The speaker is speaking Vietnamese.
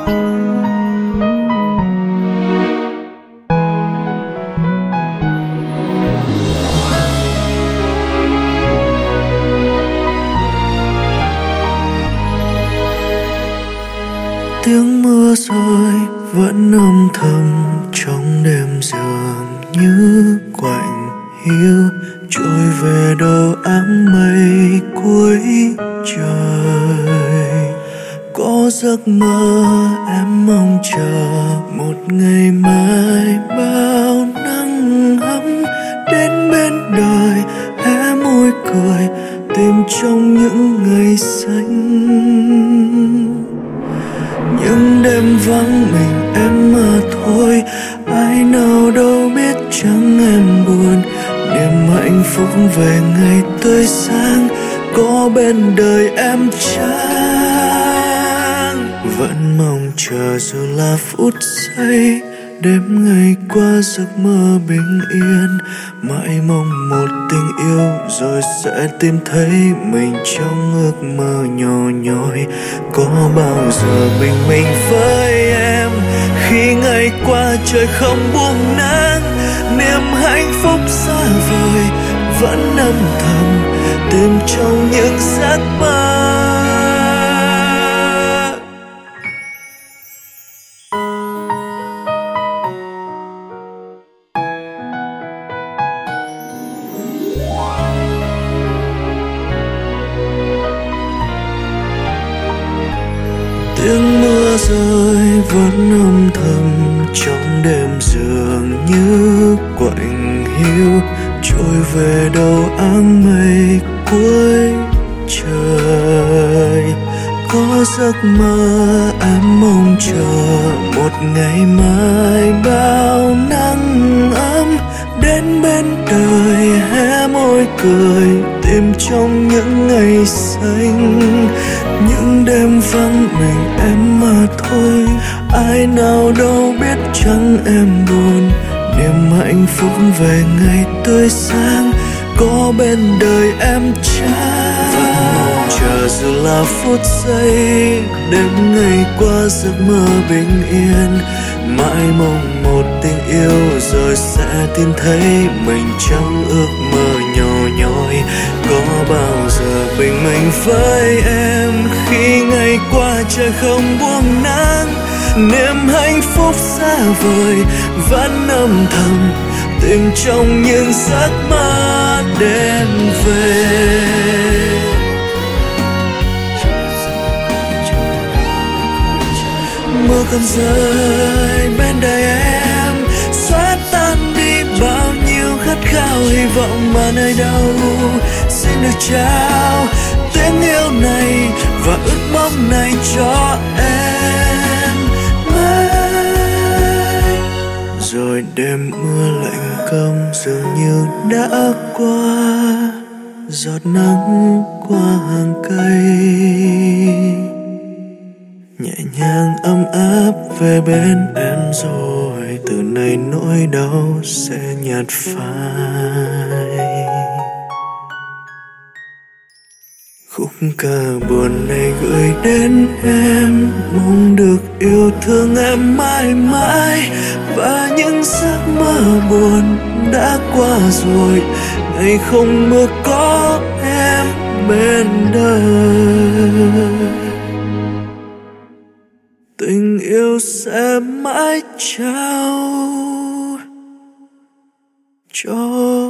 Tiếng mưa rơi vẫn âm thầm trong đêm, dường như quạnh hiu trôi về đâu áng mây cuối trời. Có giấc mơ em mong chờ một ngày mai bao nắng ấm đến bên đời, hé môi cười tìm trong những ngày xanh. Những đêm vắng mình em mà thôi, ai nào đâu biết chẳng em buồn. Niềm hạnh phúc về ngày tươi sáng có bên đời em chăng. Vẫn mong chờ dù là phút giây, đêm ngày qua giấc mơ bình yên. Mãi mong một tình yêu rồi sẽ tìm thấy mình trong ước mơ nhỏ nhoi. Có bao giờ bình minh với em khi ngày qua trời không buông nắng. Niềm hạnh phúc xa vời vẫn âm thầm tìm trong những giấc mơ. Tiếng mưa rơi vẫn âm thầm trong đêm, dường như quạnh hiu trôi về đâu áng mây cuối trời. Có giấc mơ em mong chờ một ngày mai bao nắng ấm đến bên đời, hé môi cười tìm trong những ngày xanh. Những đêm vắng mình em mà thôi, ai nào đâu biết chẳng em buồn. Niềm hạnh phúc về ngày tươi sáng có bên đời em chăng. Vẫn mong chờ dù là phút giây, đêm ngày qua giấc mơ bình yên. Mãi mong một tình yêu rồi sẽ tìm thấy mình trong ước mơ nhỏ nhoi. Có bao giờ bình minh với em khi ngày qua trời không buông nắng. Niềm hạnh phúc xa vời vẫn âm thầm tìm trong những giấc mơ đêm về. Mưa còn rơi bên đời em, xóa tan đi bao nhiêu khát khao hy vọng mà nơi đâu. Xin được trao tiếng yêu này và ước mong này cho em mãi. Rồi đêm mưa lạnh câm dường như đã qua, giọt nắng qua hàng cây nhẹ nhàng ấm áp về bên em rồi. Từ nay nỗi đau sẽ nhạt phai. Khúc ca buồn này gửi đến em, mong được yêu thương em mãi mãi. Và những giấc mơ buồn đã qua rồi, ngày không mưa có em bên đời. Tình yêu sẽ mãi trao cho